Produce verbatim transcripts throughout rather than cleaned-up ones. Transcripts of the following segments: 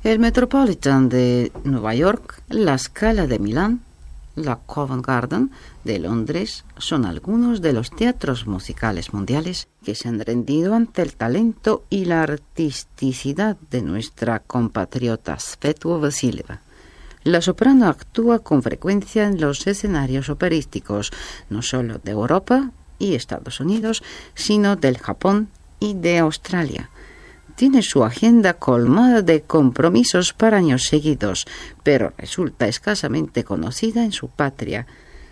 El Metropolitan de Nueva York, la Scala de Milán, la Covent Garden de Londres son algunos de los teatros musicales mundiales que se han rendido ante el talento y la artisticidad de nuestra compatriota Svetlo Vasilieva. La soprano actúa con frecuencia en los escenarios operísticos, no solo de Europa y Estados Unidos, sino del Japón y de Australia. Tiene su agenda colmada de compromisos para años seguidos, pero resulta escasamente conocida en su patria,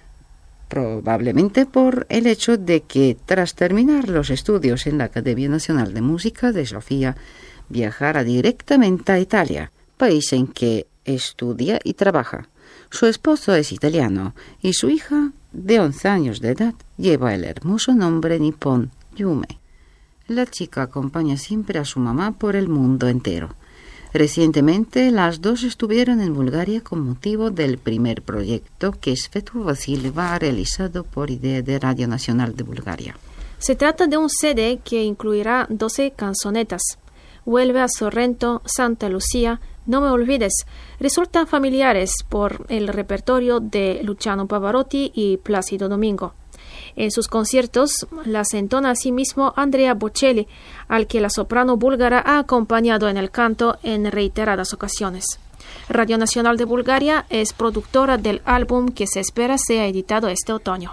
probablemente por el hecho de que, tras terminar los estudios en la Academia Nacional de Música de Sofía, viajara directamente a Italia, país en que estudia y trabaja. Su esposo es italiano y su hija, de once años de edad, lleva el hermoso nombre nipón Yume. La chica acompaña siempre a su mamá por el mundo entero. Recientemente, las dos estuvieron en Bulgaria con motivo del primer proyecto que Svetlo Vasilieva ha realizado por idea de Radio Nacional de Bulgaria. Se trata de un C D que incluirá doce canzonetas. Vuelve a Sorrento, Santa Lucía, No me olvides. Resultan familiares por el repertorio de Luciano Pavarotti y Plácido Domingo. En sus conciertos las entona asimismo Andrea Bocelli, al que la soprano búlgara ha acompañado en el canto en reiteradas ocasiones. Radio Nacional de Bulgaria es productora del álbum que se espera sea editado este otoño.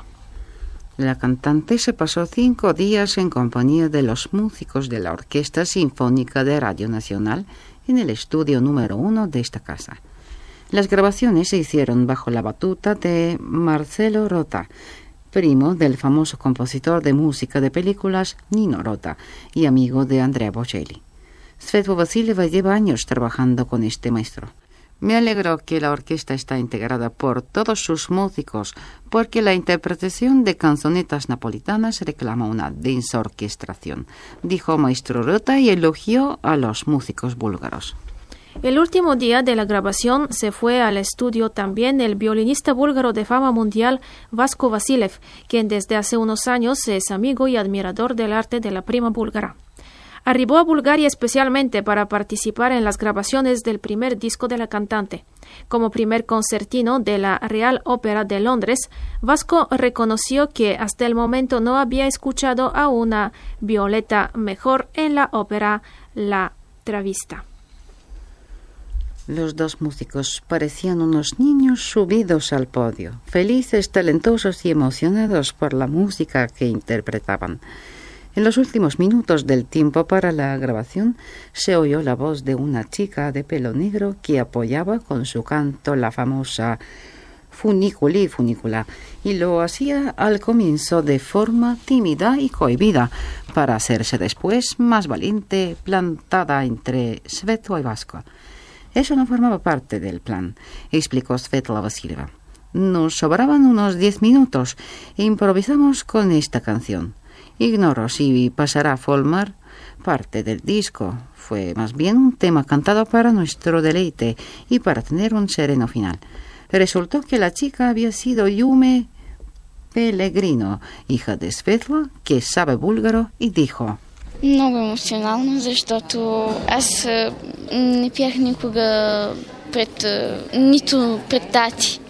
La cantante se pasó cinco días en compañía de los músicos de la Orquesta Sinfónica de Radio Nacional en el estudio número uno de esta casa. Las grabaciones se hicieron bajo la batuta de Marcelo Rota, primo del famoso compositor de música de películas Nino Rota y amigo de Andrea Bocelli. Svetlo Vasilieva lleva años trabajando con este maestro. Me alegro que la orquesta está integrada por todos sus músicos, porque la interpretación de canzonetas napolitanas reclama una densa orquestación, dijo maestro Rota y elogió a los músicos búlgaros. El último día de la grabación se fue al estudio también el violinista búlgaro de fama mundial Vasko Vasilev, quien desde hace unos años es amigo y admirador del arte de la prima búlgara. Arribó a Bulgaria especialmente para participar en las grabaciones del primer disco de la cantante. Como primer concertino de la Real Ópera de Londres, Vasko reconoció que hasta el momento no había escuchado a una Violeta mejor en la ópera La Travista. Los dos músicos parecían unos niños subidos al podio, felices, talentosos y emocionados por la música que interpretaban. En los últimos minutos del tiempo para la grabación se oyó la voz de una chica de pelo negro que apoyaba con su canto la famosa funiculi funicula, y lo hacía al comienzo de forma tímida y cohibida, para hacerse después más valiente, plantada entre Svetlo y Vasko. Eso no formaba parte del plan, explicó Svetlo Vasilieva. Nos sobraban unos diez minutos e improvisamos con esta canción. Ignoro si pasará a formar parte del disco. Fue más bien un tema cantado para nuestro deleite y para tener un sereno final. Resultó que la chica había sido Yume Pellegrino, hija de Svetlo, que sabe búlgaro, y dijo: Много емоционално, защото аз не пях никога пред, нито пред тати.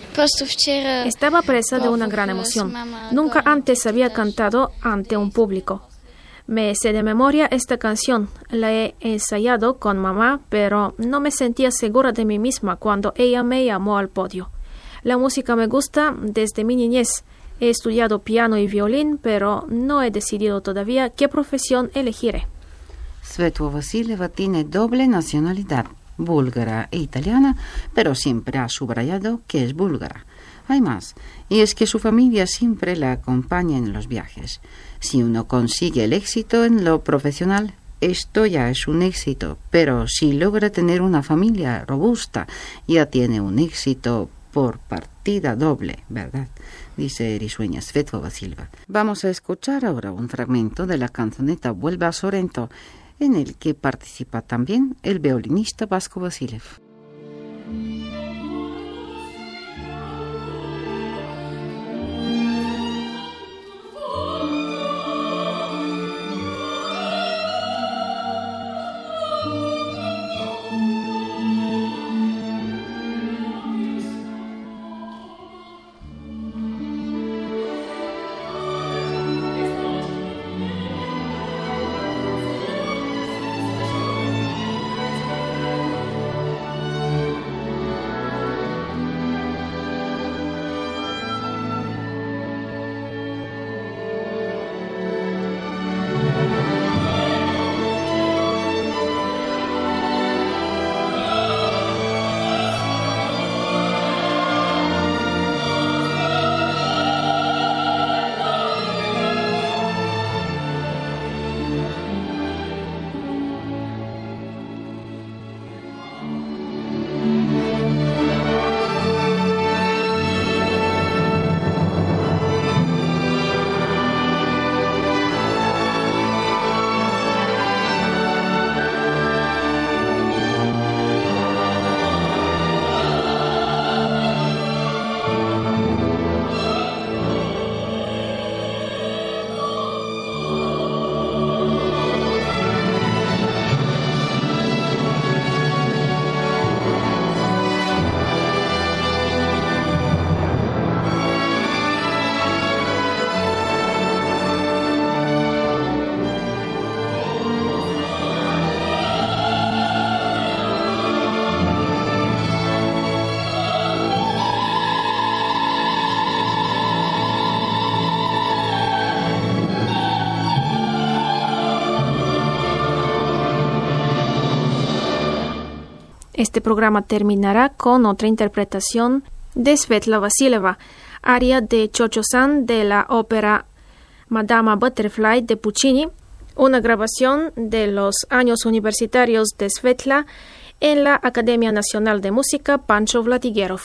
Estaba presa de una gran emoción. Nunca antes había cantado ante un público. Me sé de memoria esta canción. La he ensayado con mamá, pero no me sentía segura de mí misma cuando ella me llamó al podio. La música me gusta desde mi niñez. He estudiado piano y violín, pero no he decidido todavía qué profesión elegiré. Svetlo Vasilieva tiene doble nacionalidad, búlgara e italiana, pero siempre ha subrayado que es búlgara. Hay más, y es que su familia siempre la acompaña en los viajes. Si uno consigue el éxito en lo profesional, esto ya es un éxito, pero si logra tener una familia robusta, ya tiene un éxito por partida doble, ¿verdad?, dice risueña Svetlo Vasilieva. Vamos a escuchar ahora un fragmento de la canzoneta Vuelve a Sorrento, en el que participa también el violinista Vasko Vasilev. Este programa terminará con otra interpretación de Svetla Vasileva, aria de Cho-Cho-san de la ópera Madama Butterfly de Puccini, una grabación de los años universitarios de Svetla en la Academia Nacional de Música Pancho Vladigerov.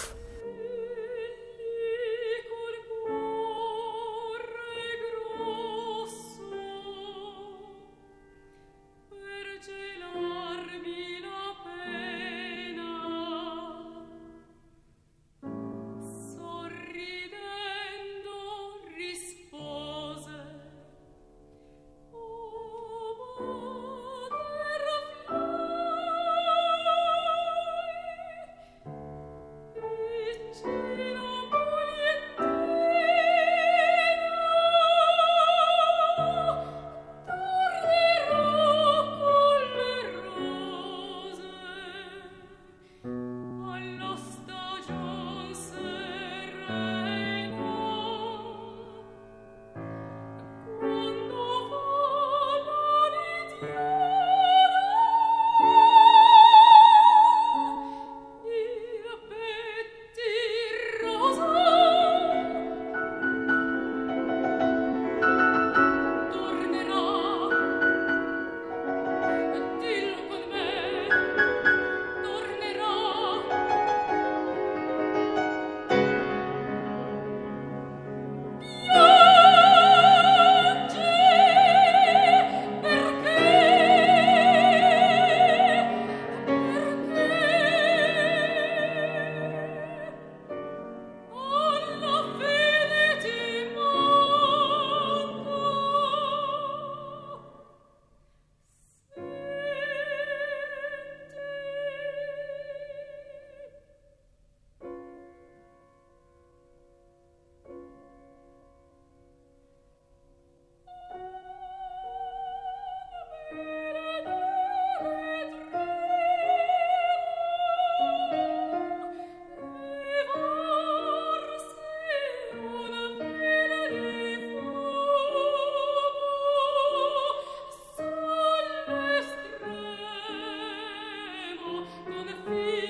Feel